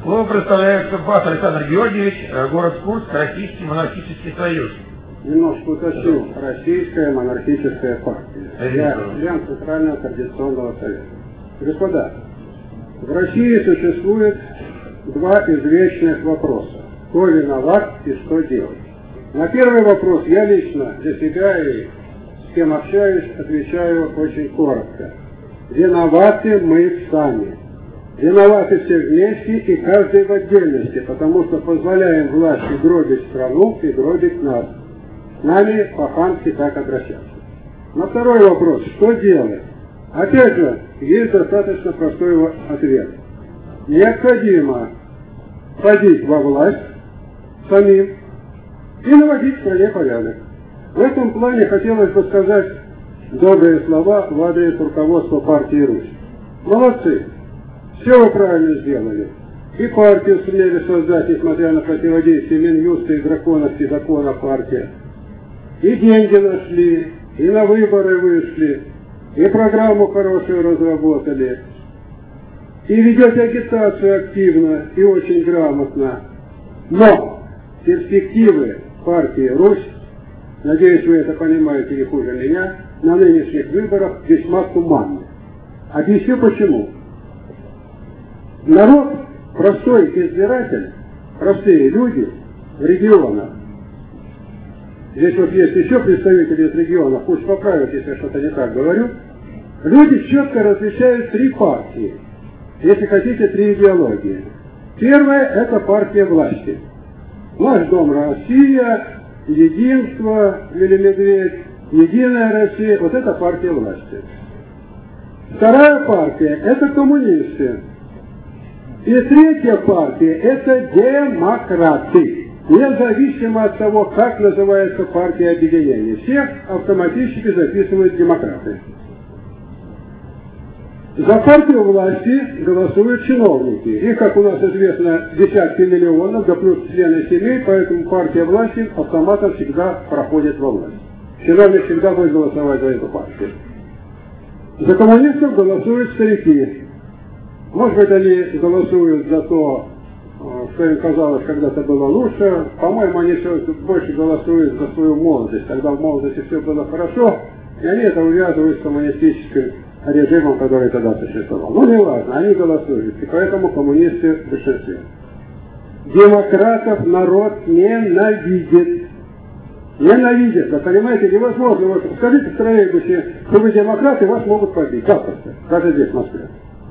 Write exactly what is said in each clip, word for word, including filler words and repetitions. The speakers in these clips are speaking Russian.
Слово представляет Курбатов Александр Георгиевич, город Курск, Российский монархический союз. Немножко уточню. Российская монархическая партия. Я член Центрального координационного совета. Господа, в России существует два извечных вопроса. Кто виноват и что делать? На первый вопрос я лично для себя и с кем общаюсь отвечаю очень коротко. Виноваты мы сами. Виноваты все вместе и каждый в отдельности, потому что позволяем власти гробить страну и гробить нас. С нами по-хански так обращаться. На второй вопрос, что делать? Опять же, есть достаточно простой ответ. Необходимо входить во власть самим и наводить в стране порядок. В этом плане хотелось бы сказать добрые слова в адрес руководства партии Русь. Молодцы! Все вы правильно сделали. И партию сумели создать, несмотря на противодействие Минюста и драконовских закона партии. И деньги нашли, и на выборы вышли, и программу хорошую разработали. И ведете агитацию активно и очень грамотно. Но перспективы партии Русь, надеюсь, вы это понимаете не хуже меня, на нынешних выборах весьма туманны. Объясню почему. Народ, простой избиратель, простые люди в регионах, здесь вот есть еще представители из регионов, пусть поправят, если я что-то не так говорю, люди четко различают три партии, если хотите, три идеологии. Первая – это партия власти. Наш дом Россия, Единство, Вели Медведь, Единая Россия – вот это партия власти. Вторая партия – это коммунисты. И третья партия – это демократы. Независимо от того, как называется партия объединения. Всех автоматически записывают демократы. За партию власти голосуют чиновники. Их, как у нас известно, десятки миллионов, да плюс члены семей, поэтому партия власти автоматом всегда проходит во власть. Чиновник всегда будет голосовать за эту партию. За коммунистов голосуют старики. Может быть, они голосуют за то, что им казалось когда-то было лучше. По-моему, они все больше голосуют за свою молодость. Тогда в молодости все было хорошо, и они это увязывают с коммунистическим режимом, который тогда существовал. Ну, не важно, они голосуют, и поэтому коммунисты в большинстве. Демократов народ ненавидит. Ненавидит. Вы понимаете, невозможно. Вот скажите в троллейбусе, что вы демократы, вас могут побить. Запросто. Даже здесь, в Москве.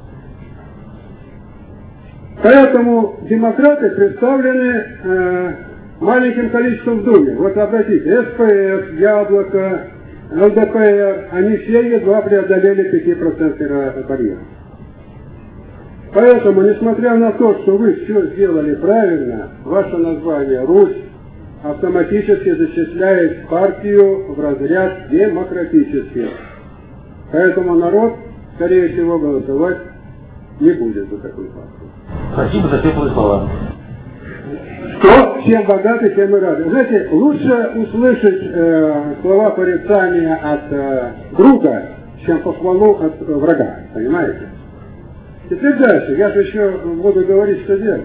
Поэтому демократы представлены э, маленьким количеством в Думе. Вот обратите, СПС, Яблоко, ЛДПР, они все едва преодолели пятипроцентный барьер. Поэтому, несмотря на то, что вы все сделали правильно, ваше название «Русь» автоматически зачисляет партию в разряд демократических. Поэтому народ, скорее всего, голосовать не будет за такую партию. Спасибо за теплые слова. Что? Чем богаты, тем и рады. Знаете, лучше услышать э, слова порицания от э, друга, чем похвалу от э, врага. Понимаете? Теперь дальше. Я же еще буду говорить, что делать.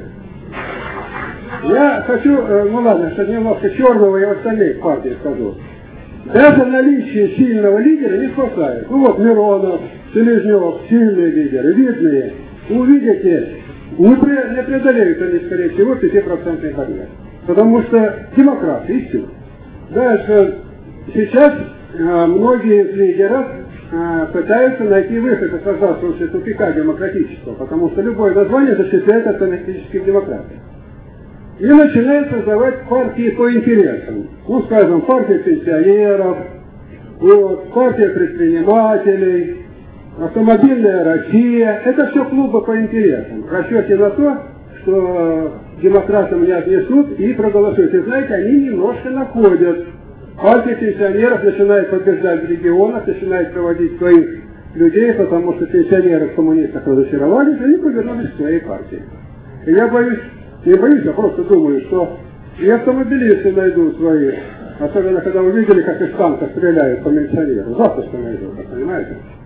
Я хочу, э, ну ладно, что немножко черного я в остальных партий скажу. Даже наличие сильного лидера не спасает. Ну вот Миронов, Селезнев, сильные лидеры, видные. Увидите, не, пре, не преодолеют они, скорее всего, пятипроцентный барьер. Потому что демократы, и все. Дальше, сейчас э, многие из лидеров э, пытаются найти выход из создавшегося тупика демократического, потому что любое название зачисляет автоматически в демократы. И начинают создавать партии по интересам. Ну, скажем, партия пенсионеров, вот, партия предпринимателей, автомобильная Россия. Это все клубы по интересам. В расчете на то, что демократам не отнесут и проголосуют. И знаете, они немножко находят. Партия пенсионеров начинает побеждать в регионах, начинает проводить своих людей, потому что пенсионеры в коммунистах разочаровались, они повернулись к своей партии. И я боюсь, не боюсь, я просто думаю, что и автомобилисты найдут свои, особенно когда увидели, как из танка стреляют по пенсионеру. Запросто найдут, понимаете?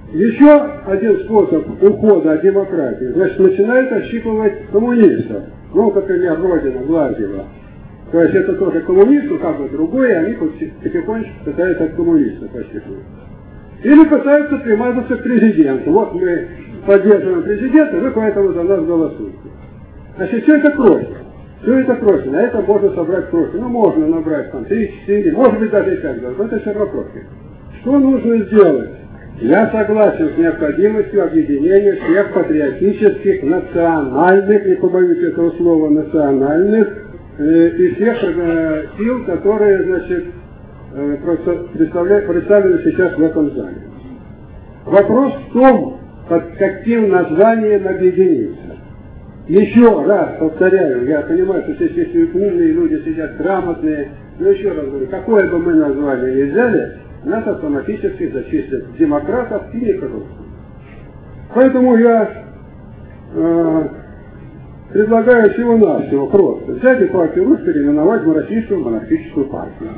Еще один способ ухода от демократии, значит, начинает ощипывать коммунистов. Ну, например, Родина, Глазьева. То есть это тоже коммунисты, как бы другое, они потихонечку пытаются от коммунистов ощипывать. Или пытаются примазаться к президенту. Вот мы поддерживаем президента, вы поэтому за нас голосуете. Значит, все это проще. Все это проще. На это можно собрать проще. Ну, можно набрать там три-четыре, может быть, даже и пять голосов. Но это все равно проще. Что нужно сделать? Я согласен с необходимостью объединения всех патриотических, национальных, не побоюсь этого слова, национальных, э, и всех э, сил, которые, значит, э, представлены сейчас в этом зале. Вопрос в том, под каким названием объединиться. Еще раз повторяю, я понимаю, что здесь есть умные люди, сидят грамотные, но еще раз говорю, какое бы мы название ни взяли, нас автоматически зачислят демократов и некоррупцию. Поэтому я э, предлагаю всего-навсего просто взять и партию РУС переименовать в Российскую монархическую партию.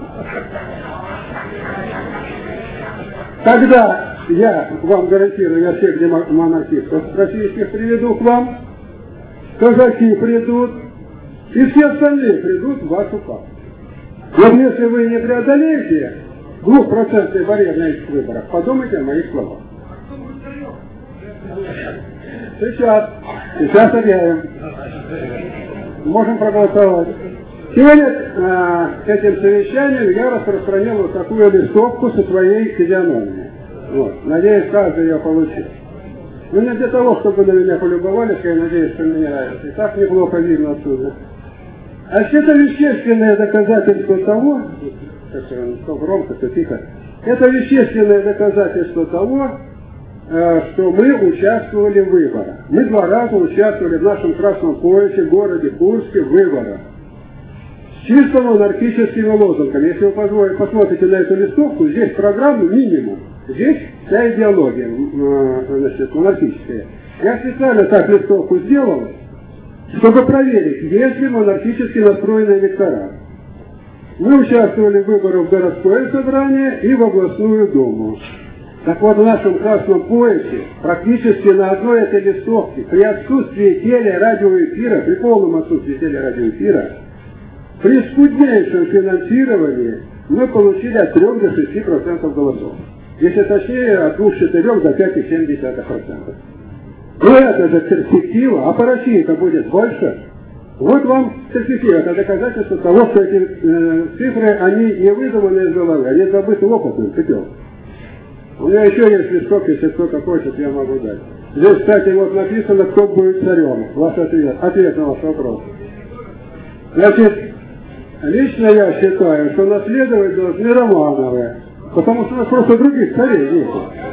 Тогда я вам гарантирую, я всех монархистов российских приведу к вам, казаки придут, и все остальные придут в вашу партию. Но если вы не преодолеете двухпроцентный барьер на этих выборах, подумайте о моих словах. Сейчас, сейчас объявим. Можем проголосовать. Сегодня э, этим совещанием я распространил вот такую листовку со своей физиономией. Вот. Надеюсь, каждый ее получил. Но не для того, чтобы на меня полюбовались, я надеюсь, что мне нравится. И так неплохо видно отсюда. А это вещественное доказательство того, что громко, то тихо, это вещественное доказательство того, что мы участвовали в выборах. Мы два раза участвовали в нашем красном поясе в городе Курске в выборах. С чисто монархическими лозунгами. Если вы посмотрите на эту листовку, здесь программа минимум. Здесь вся идеология, значит, монархическая. Я специально так листовку сделал, чтобы проверить, есть ли монархически настроенный электорат. Мы участвовали в выборах в городское собрание и в областную думу. Так вот, в нашем красном поясе практически на одной этой листовке, при отсутствии телерадиоэфира, при полном отсутствии телерадиоэфира, при скуднейшем финансировании мы получили от трёх до шести процентов голосов. Если точнее, от двух-четырёх до пяти целых семь десятых процента. Но это же перспектива, а по России это будет больше. Вот вам перспектива, это доказательство того, что эти э, цифры, они не выдуманы из головы, они забыты опытом, путем. У меня еще есть листок, если кто-то хочет, я могу дать. Здесь, кстати, вот написано, кто будет царем. Ваш ответ, ответ на ваш вопрос. Значит, лично я считаю, что наследовать должны Романовы, потому что у нас просто других царей нет.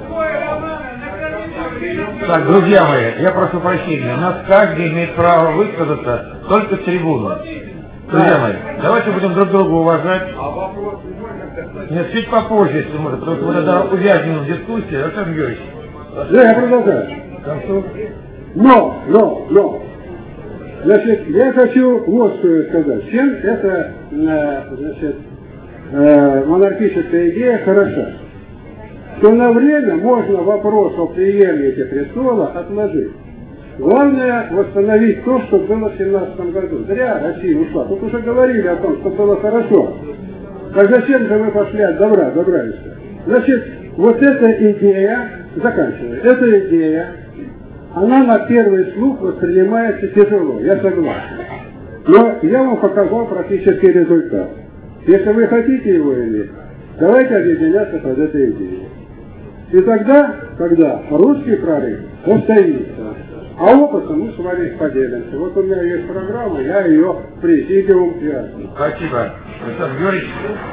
Так, друзья мои, я прошу прощения, у нас каждый имеет право высказаться только с трибуны. Друзья мои, давайте будем друг друга уважать. Нет, чуть попозже, если можно, потому что мы тогда увязнем в дискуссии. Александр Георгиевич. Да, я продолжаю. Но, но, но. Значит, я хочу вот что сказать. Чем эта, значит, монархическая идея хороша? Что на время можно вопрос о преемнике престола отложить. Главное восстановить то, что было в семнадцатом году. Зря Россия ушла. Тут уже говорили о том, что было хорошо. Так зачем же мы пошли от добра, добра еще? Значит, вот эта идея, заканчиваю, эта идея, она на первый слух воспринимается тяжело, я согласен. Но я вам показал практический результат. Если вы хотите его иметь, давайте объединяться под этой идеей. И тогда, когда русский прорыв состоится, а опытом мы с вами поделимся. Вот у меня есть программа, я ее в президиум и Спасибо, Александр Георгиевич.